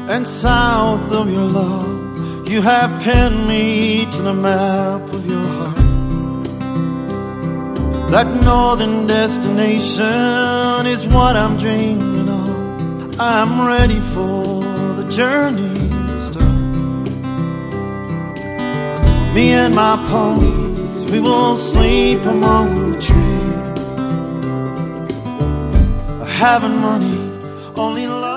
and south of your love. You have pinned me to the map of your heart. That northern destination is what I'm dreaming of. I'm ready for the journey to start. Me and my ponies, we will sleep among the trees. Having money, only love.